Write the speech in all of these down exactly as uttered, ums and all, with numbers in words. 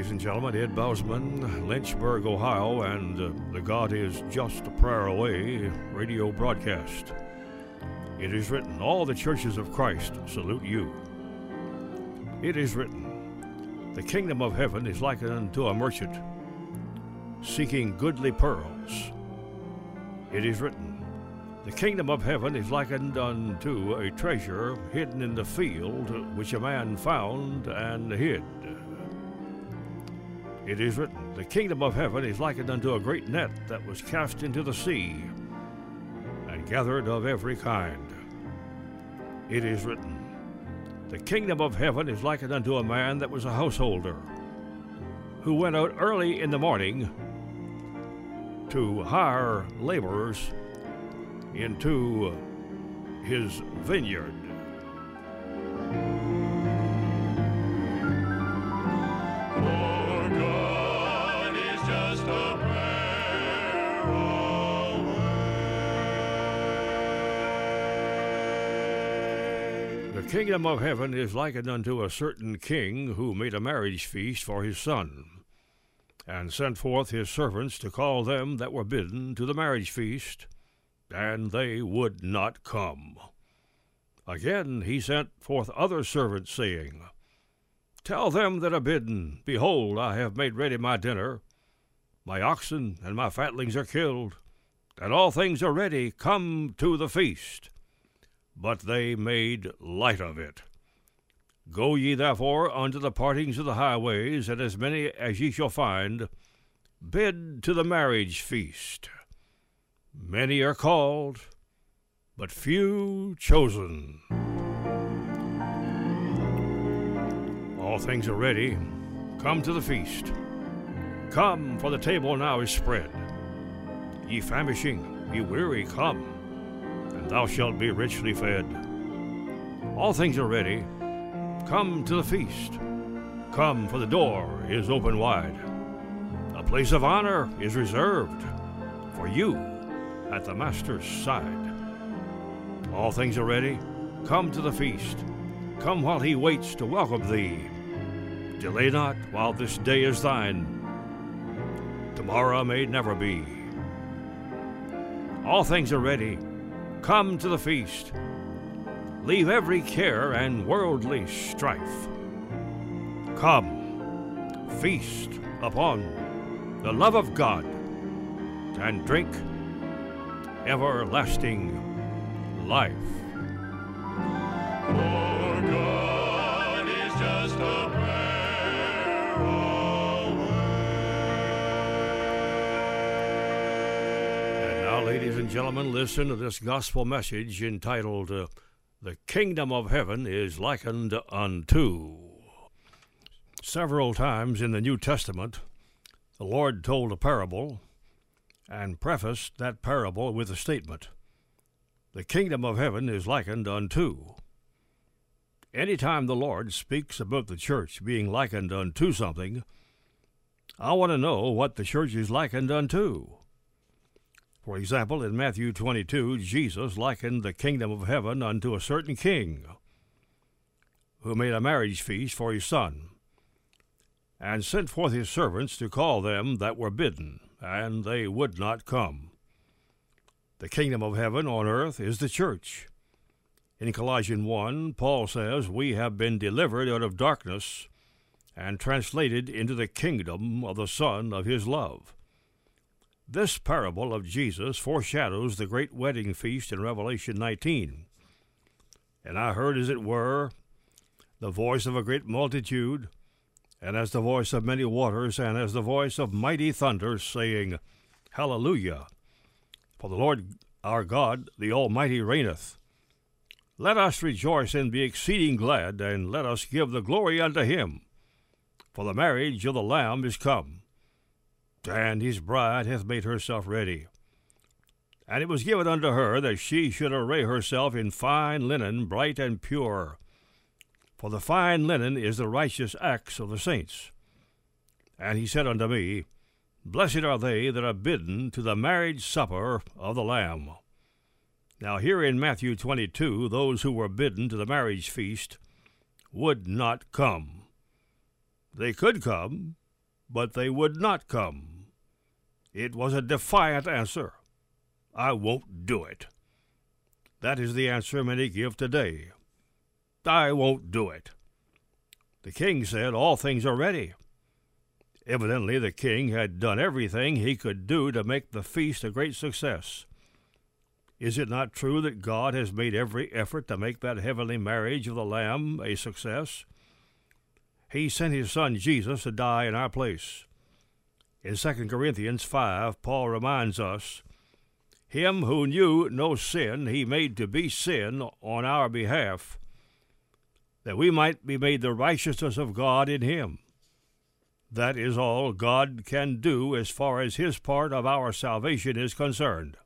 ladies and gentlemen. Ed Bousman, Lynchburg, Ohio, and uh, the God is Just a Prayer Away radio broadcast. It is written, all the churches of Christ salute you. It is written, the kingdom of heaven is likened unto a merchant seeking goodly pearls. It is written, the kingdom of heaven is likened unto a treasure hidden in the field, which a man found and hid. It is written, the kingdom of heaven is likened unto a great net that was cast into the sea, and gathered of every kind. It is written, the kingdom of heaven is likened unto a man that was a householder, who went out early in the morning to hire laborers into his vineyard. The kingdom of heaven is likened unto a certain king who made a marriage feast for his son, and sent forth his servants to call them that were bidden to the marriage feast, and they would not come. Again he sent forth other servants, saying, tell them that are bidden, behold, I have made ready my dinner. My oxen and my fatlings are killed, and all things are ready. Come to the feast. But they made light of it. Go ye therefore unto the partings of the highways, and as many as ye shall find, bid to the marriage feast. Many are called, but few chosen. All things are ready. Come to the feast. Come, for the table now is spread. Ye famishing, ye weary, come, and thou shalt be richly fed. All things are ready. Come to the feast. Come, for the door is open wide. A place of honor is reserved for you at the Master's side. All things are ready. Come to the feast. Come while he waits to welcome thee. Delay not while this day is thine. Tomorrow may never be. All things are ready. Come to the feast. Leave every care and worldly strife. Come, feast upon the love of God, and drink everlasting life. For God is just a prayer away. And now, ladies and gentlemen, listen to this gospel message entitled, uh, The Kingdom of Heaven is Likened Unto. Several times in the New Testament, the Lord told a parable and prefaced that parable with a statement, the kingdom of heaven is likened unto. Anytime the Lord speaks about the church being likened unto something, I want to know what the church is likened unto. For example, in Matthew twenty-two, Jesus likened the kingdom of heaven unto a certain king who made a marriage feast for his son, and sent forth his servants to call them that were bidden, and they would not come. The kingdom of heaven on earth is the church. In Colossians one, Paul says, we have been delivered out of darkness and translated into the kingdom of the Son of his love. This parable of Jesus foreshadows the great wedding feast in Revelation nineteen. And I heard, as it were, the voice of a great multitude, and as the voice of many waters, and as the voice of mighty thunder, saying, Hallelujah! For the Lord our God, the Almighty, reigneth. Let us rejoice and be exceeding glad, and let us give the glory unto him. For the marriage of the Lamb is come, and his bride hath made herself ready. And it was given unto her that she should array herself in fine linen, bright and pure. For the fine linen is the righteous acts of the saints. And he said unto me, Blessed are they that are bidden to the marriage supper of the Lamb. Now here in Matthew twenty-two, those who were bidden to the marriage feast would not come. They could come, but they would not come. It was a defiant answer. I won't do it. That is the answer many give today. I won't do it. The king said, all things are ready. Evidently, the king had done everything he could do to make the feast a great success. Is it not true that God has made every effort to make that heavenly marriage of the Lamb a success? He sent his son Jesus to die in our place. In Second Corinthians five, Paul reminds us, him who knew no sin he made to be sin on our behalf, that we might be made the righteousness of God in him. That is all God can do as far as his part of our salvation is concerned.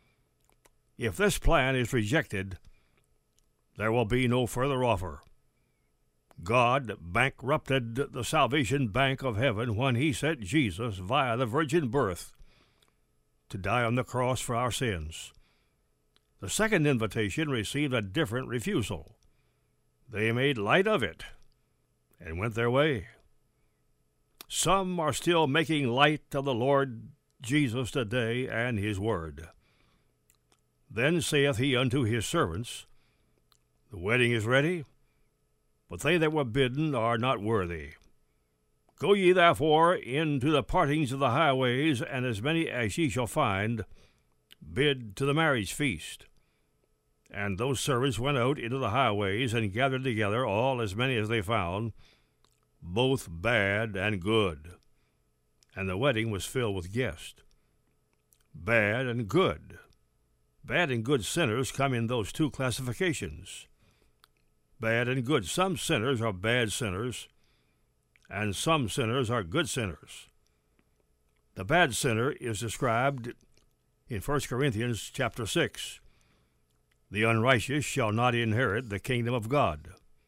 If this plan is rejected, there will be no further offer. God bankrupted the salvation bank of heaven when he sent Jesus via the virgin birth to die on the cross for our sins. The second invitation received a different refusal. They made light of it and went their way. Some are still making light of the Lord Jesus today and his word. Then saith he unto his servants, the wedding is ready, but they that were bidden are not worthy. Go ye therefore into the partings of the highways, and as many as ye shall find, bid to the marriage feast. And those servants went out into the highways, and gathered together all as many as they found, both bad and good. And the wedding was filled with guests. Bad and good. Bad and good sinners come in those two classifications. Bad and good. Some sinners are bad sinners, and some sinners are good sinners. The bad sinner is described in First Corinthians chapter six. The unrighteous shall not inherit the kingdom of God.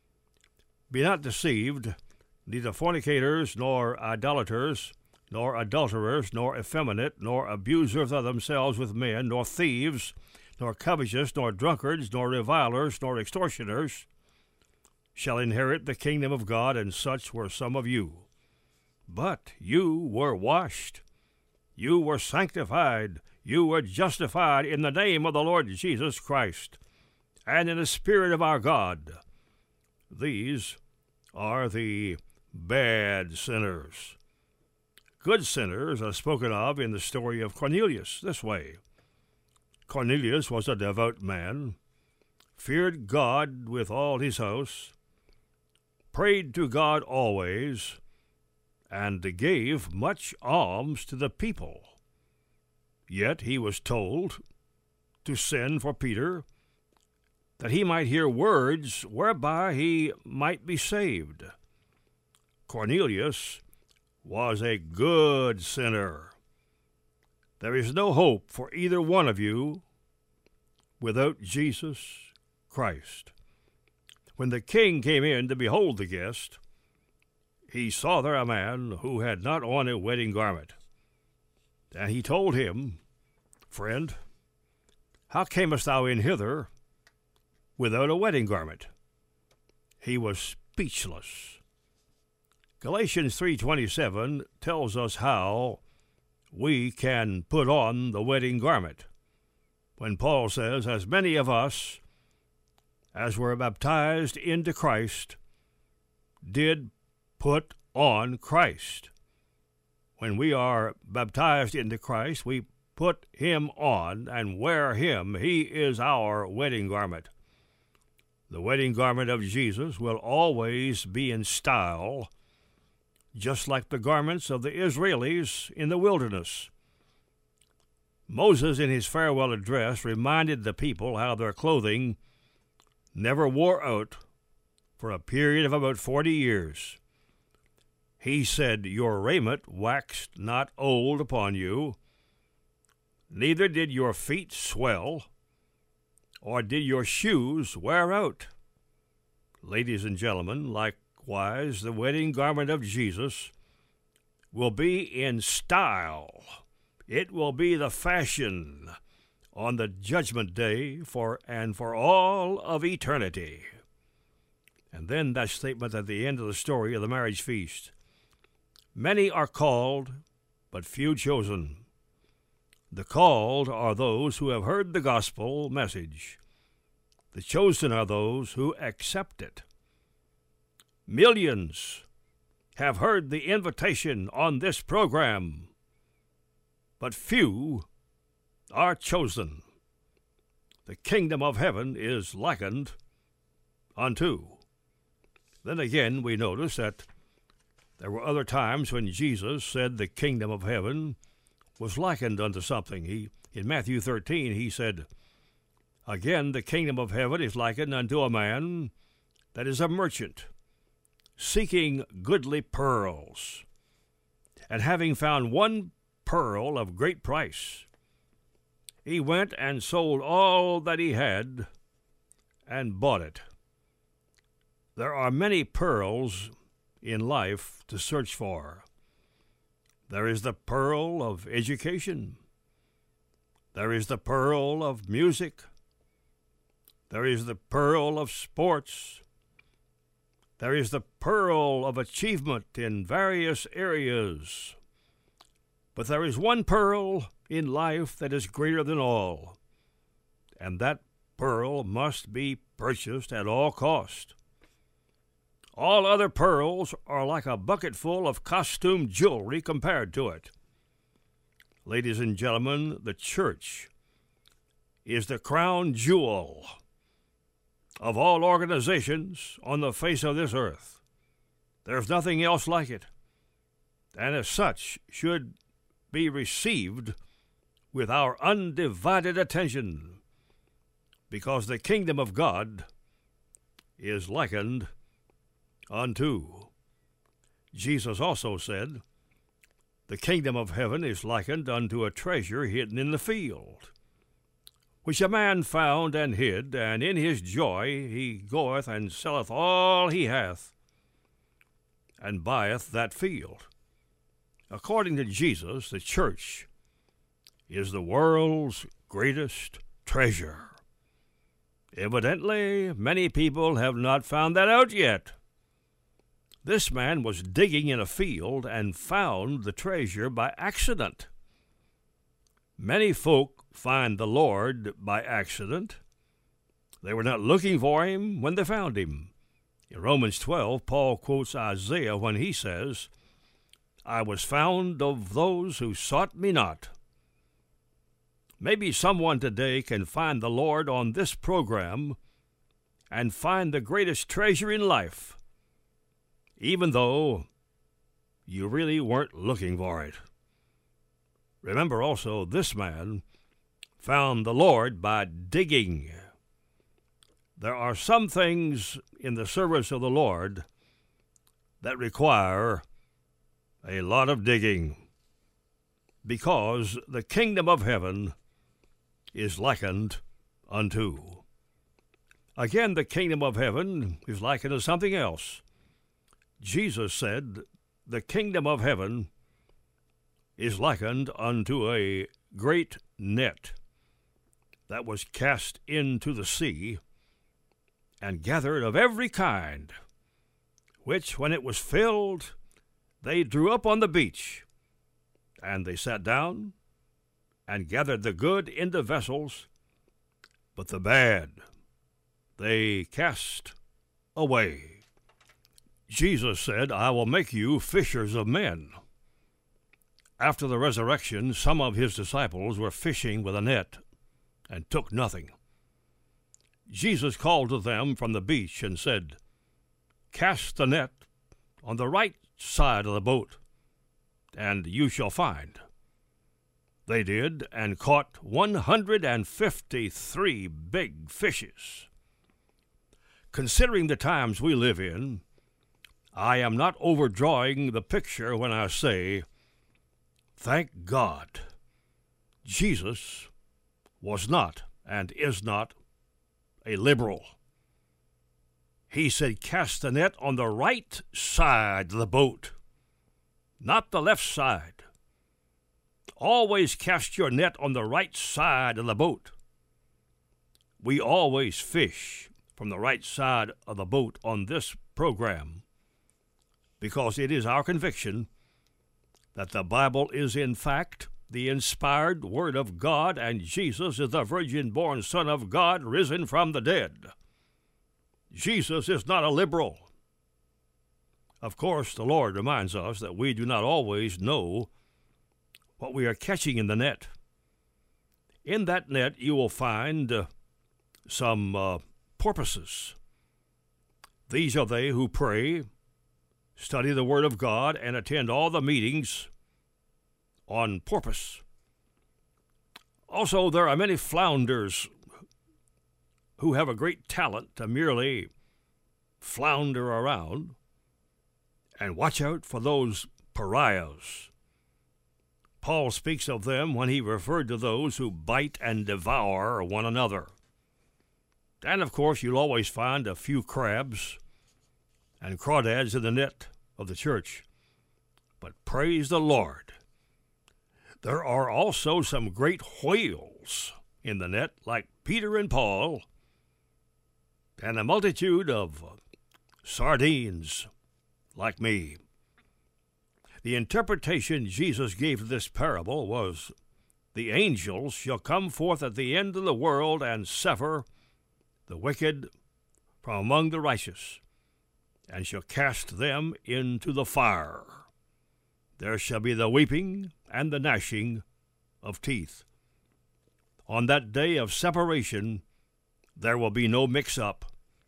Be not deceived, neither fornicators, nor idolaters, nor adulterers, nor effeminate, nor abusers of themselves with men, nor thieves, nor covetous, nor drunkards, nor revilers, nor extortioners, shall inherit the kingdom of God, and such were some of you. But you were washed, you were sanctified, you were justified in the name of the Lord Jesus Christ, and in the Spirit of our God. These are the bad sinners. Good sinners are spoken of in the story of Cornelius this way. Cornelius was a devout man, feared God with all his house, prayed to God always, and gave much alms to the people. Yet he was told to send for Peter, that he might hear words whereby he might be saved. Cornelius was a good sinner. There is no hope for either one of you without Jesus Christ. When the king came in to behold the guest, he saw there a man who had not on a wedding garment. And he told him, Friend, how camest thou in hither without a wedding garment? He was speechless. Galatians three twenty-seven tells us how we can put on the wedding garment, when Paul says, as many of us as were baptized into Christ did put on Christ. When we are baptized into Christ, we put him on and wear him. He is our wedding garment. The wedding garment of Jesus will always be in style, just like the garments of the Israelis in the wilderness. Moses, in his farewell address, reminded the people how their clothing never wore out for a period of about forty years. He said, Your raiment waxed not old upon you, neither did your feet swell, or did your shoes wear out. Ladies and gentlemen, likewise, the wedding garment of Jesus will be in style. It will be the fashion on the judgment day for and for all of eternity. And then that statement at the end of the story of the marriage feast. Many are called, but few chosen. The called are those who have heard the gospel message. The chosen are those who accept it. Millions have heard the invitation on this program, but few are chosen. The kingdom of heaven is likened unto. Then again, we notice that there were other times when Jesus said the kingdom of heaven was likened unto something. He, in Matthew thirteen, he said, again, the kingdom of heaven is likened unto a man that is a merchant, seeking goodly pearls, and having found one pearl of great price, he went and sold all that he had and bought it. There are many pearls in life to search for. There is the pearl of education. There is the pearl of music. There is the pearl of sports. There is the pearl of achievement in various areas. But there is one pearl in life that is greater than all, and that pearl must be purchased at all cost. All other pearls are like a bucketful of costume jewelry compared to it. Ladies and gentlemen, the church is the crown jewel of all organizations on the face of this earth. There's nothing else like it, and as such should be received with our undivided attention, because the kingdom of God is likened unto. Jesus also said, the kingdom of heaven is likened unto a treasure hidden in the field, which a man found and hid, and in his joy he goeth and selleth all he hath, and buyeth that field. According to Jesus, the church is the world's greatest treasure. Evidently, many people have not found that out yet. This man was digging in a field and found the treasure by accident. Many folk find the Lord by accident. They were not looking for him when they found him. In Romans twelve, Paul quotes Isaiah when he says, I was found of those who sought me not. Maybe someone today can find the Lord on this program and find the greatest treasure in life, even though you really weren't looking for it. Remember also, this man found the Lord by digging. There are some things in the service of the Lord that require a lot of digging, because the kingdom of heaven is likened unto. Again, the kingdom of heaven is likened to something else. Jesus said, the kingdom of heaven is likened unto a great net that was cast into the sea and gathered of every kind, which, when it was filled, they drew up on the beach, and they sat down and gathered the good into vessels, but the bad they cast away. Jesus said, I will make you fishers of men. After the resurrection, some of his disciples were fishing with a net and took nothing. Jesus called to them from the beach and said, cast the net on the right side of the boat, and you shall find. They did, and caught one hundred fifty-three big fishes. Considering the times we live in, I am not overdrawing the picture when I say, thank God, Jesus was not and is not a liberal. He said, cast the net on the right side of the boat, not the left side. Always cast your net on the right side of the boat. We always fish from the right side of the boat on this program, because it is our conviction that the Bible is in fact the inspired Word of God, and Jesus is the virgin-born Son of God risen from the dead. Jesus is not a liberal. Of course, the Lord reminds us that we do not always know what we are catching in the net. In that net, you will find uh, some uh, porpoises. These are they who pray, study the Word of God, and attend all the meetings on purpose. Also, there are many flounders who have a great talent to merely flounder around. And watch out for those pariahs. Paul speaks of them when he referred to those who bite and devour one another. And, of course, you'll always find a few crabs and crawdads in the net of the church. But praise the Lord, there are also some great whales in the net, like Peter and Paul, and a multitude of sardines like me. The interpretation Jesus gave to this parable was, the angels shall come forth at the end of the world and sever the wicked from among the righteous, and shall cast them into the fire. There shall be the weeping and the gnashing of teeth. On that day of separation, there will be no mix-up,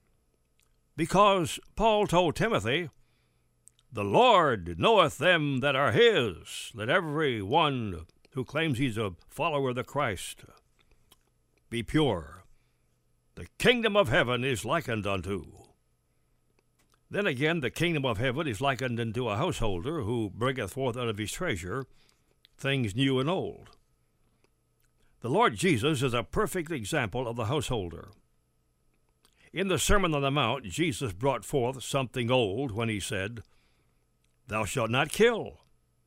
because Paul told Timothy, the Lord knoweth them that are his. Let every one who claims he's a follower of the Christ be pure. The kingdom of heaven is likened unto. Then again, the kingdom of heaven is likened unto a householder who bringeth forth out of his treasure things new and old. The Lord Jesus is a perfect example of the householder. In the Sermon on the Mount, Jesus brought forth something old when he said, Thou shalt not kill,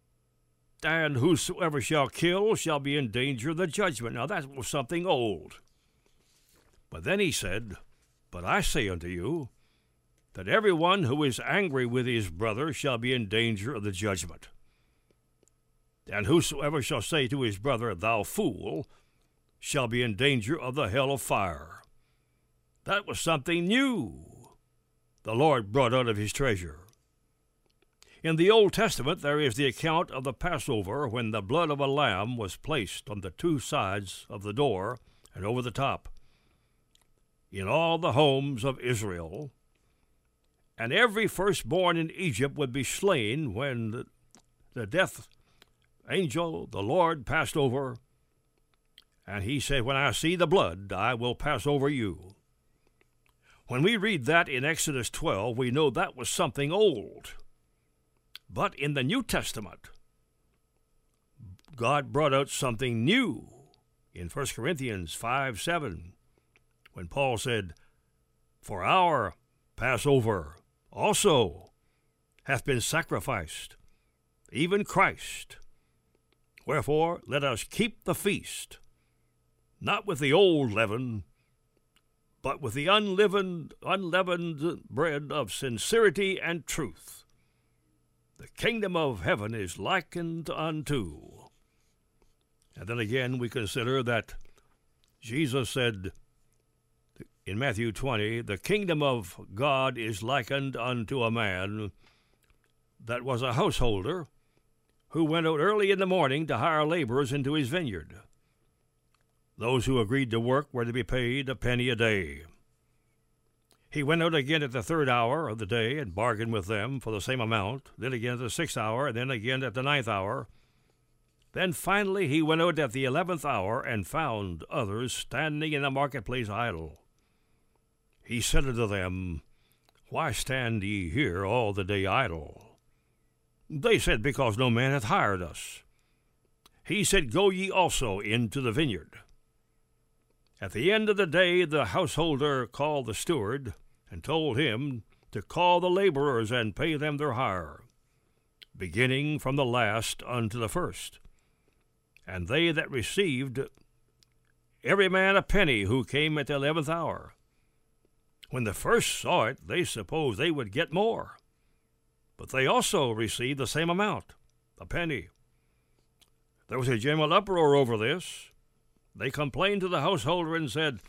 and whosoever shall kill shall be in danger of the judgment. Now that was something old. But then he said, But I say unto you, that every one who is angry with his brother shall be in danger of the judgment. And whosoever shall say to his brother, Thou fool, shall be in danger of the hell of fire. That was something new the Lord brought out of his treasure. In the Old Testament, there is the account of the Passover when the blood of a lamb was placed on the two sides of the door and over the top in all the homes of Israel. And every firstborn in Egypt would be slain when the, the death angel, the Lord, passed over. And he said, When I see the blood, I will pass over you. When we read that in Exodus twelve, we know that was something old. But in the New Testament, God brought out something new in First Corinthians five seven, when Paul said, For our Passover also hath been sacrificed, even Christ. Wherefore let us keep the feast, not with the old leaven, but with the unleavened, unleavened bread of sincerity and truth. The kingdom of heaven is likened unto. And then again we consider that Jesus said in Matthew twenty, the kingdom of God is likened unto a man that was a householder who went out early in the morning to hire laborers into his vineyard. Those who agreed to work were to be paid a penny a day. He went out again at the third hour of the day and bargained with them for the same amount, then again at the sixth hour, and then again at the ninth hour. Then finally he went out at the eleventh hour and found others standing in the marketplace idle. He said unto them, Why stand ye here all the day idle? They said, Because no man hath hired us. He said, Go ye also into the vineyard. At the end of the day the householder called the steward and told him to call the laborers and pay them their hire, beginning from the last unto the first. And they that received every man a penny who came at the eleventh hour. When the first saw it, they supposed they would get more, but they also received the same amount. A penny. There was a general uproar over this. They complained to the householder and said,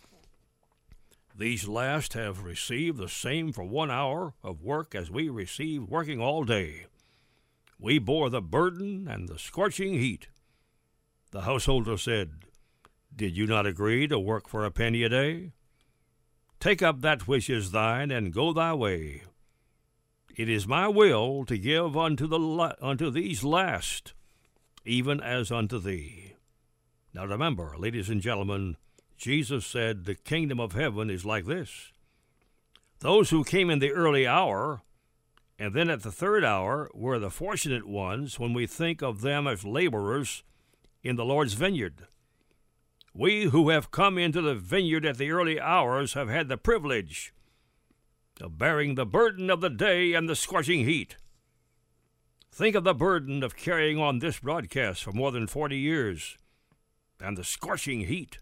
"These last have received the same for one hour of work as we received working all day. We bore the burden and the scorching heat." The householder said, "Did you not agree to work for a penny a day? Take up that which is thine and go thy way. It is my will to give unto the la- unto these last, even as unto thee." Now remember, ladies and gentlemen, Jesus said the kingdom of heaven is like this. Those who came in the early hour and then at the third hour were the fortunate ones when we think of them as laborers in the Lord's vineyard. We who have come into the vineyard at the early hours have had the privilege of bearing the burden of the day and the scorching heat. Think of the burden of carrying on this broadcast for more than forty years and the scorching heat.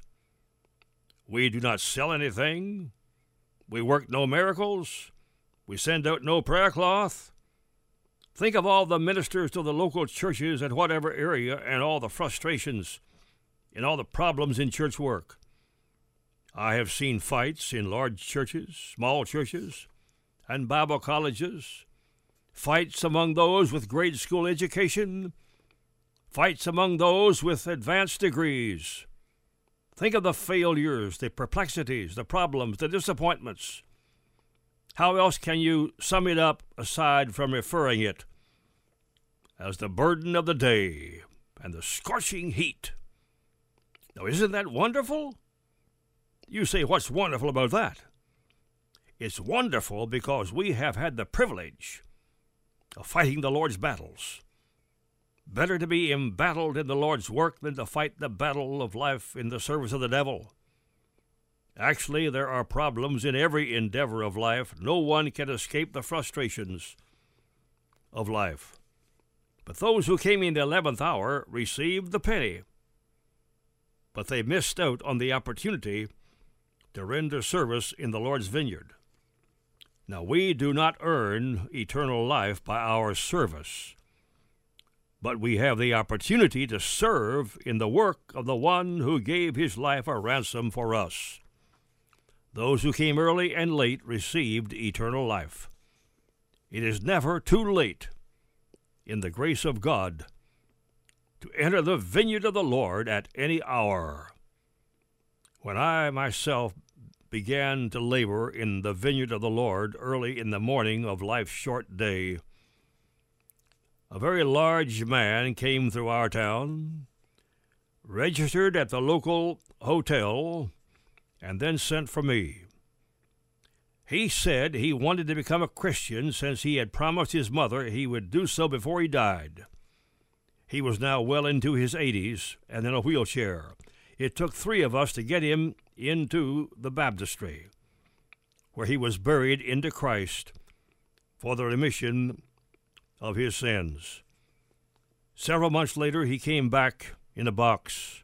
We do not sell anything. We work no miracles. We send out no prayer cloth. Think of all the ministers to the local churches at whatever area and all the frustrations and all the problems in church work. I have seen fights in large churches, small churches, and Bible colleges, fights among those with grade school education, fights among those with advanced degrees. Think of the failures, the perplexities, the problems, the disappointments. How else can you sum it up aside from referring it as the burden of the day and the scorching heat? Now, isn't that wonderful? You say, what's wonderful about that? It's wonderful because we have had the privilege of fighting the Lord's battles. Better to be embattled in the Lord's work than to fight the battle of life in the service of the devil. Actually, there are problems in every endeavor of life. No one can escape the frustrations of life. But those who came in the eleventh hour received the penny. But they missed out on the opportunity to render service in the Lord's vineyard. Now, we do not earn eternal life by our service, but we have the opportunity to serve in the work of the one who gave his life a ransom for us. Those who came early and late received eternal life. It is never too late in the grace of God to enter the vineyard of the Lord at any hour. When I myself began to labor in the vineyard of the Lord early in the morning of life's short day, a very large man came through our town, registered at the local hotel, and then sent for me. He said he wanted to become a Christian since he had promised his mother he would do so before he died. He was now well into his eighties and in a wheelchair. It took three of us to get him into the baptistry, where he was buried into Christ for the remission of his sins. Several months later, he came back in a box,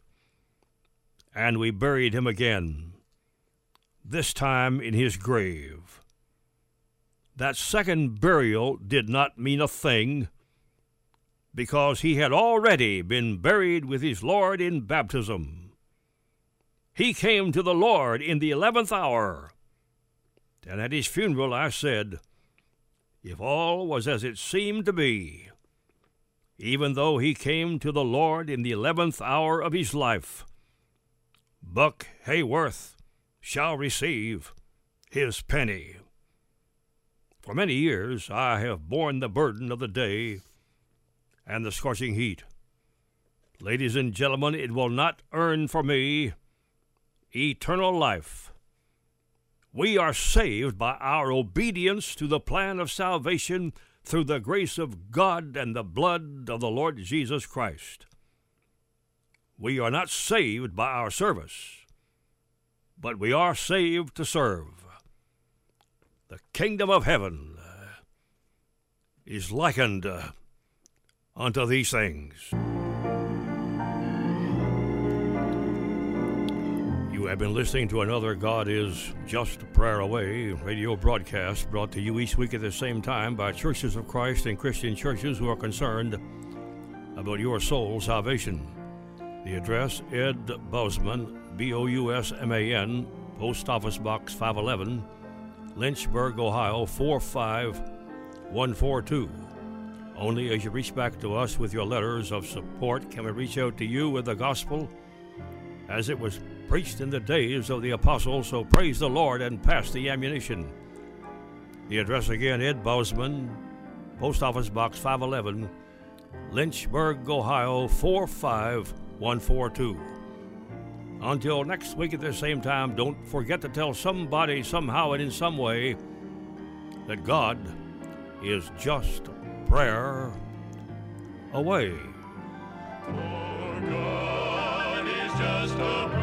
and we buried him again, this time in his grave. That second burial did not mean a thing, because he had already been buried with his Lord in baptism. He came to the Lord in the eleventh hour, and at his funeral I said, if all was as it seemed to be, even though he came to the Lord in the eleventh hour of his life, Buck Hayworth shall receive his penny. For many years I have borne the burden of the day and the scorching heat. Ladies and gentlemen, it will not earn for me eternal life. We are saved by our obedience to the plan of salvation through the grace of God and the blood of the Lord Jesus Christ. We are not saved by our service, but we are saved to serve. The kingdom of heaven is likened unto these things. You have been listening to another God is Just a Prayer Away radio broadcast brought to you each week at the same time by Churches of Christ and Christian churches who are concerned about your soul's salvation. The address, Ed Bousman, B O U S M A N, Post Office Box five eleven, Lynchburg, Ohio four five one four two. Only as you reach back to us with your letters of support can we reach out to you with the gospel as it was preached in the days of the apostles, so praise the Lord and pass the ammunition. The address again, Ed Bousman, Post Office Box five eleven, Lynchburg, Ohio four five one four two. Until next week at the same time, don't forget to tell somebody, somehow, and in some way that God is just a prayer away. For God is just a prayer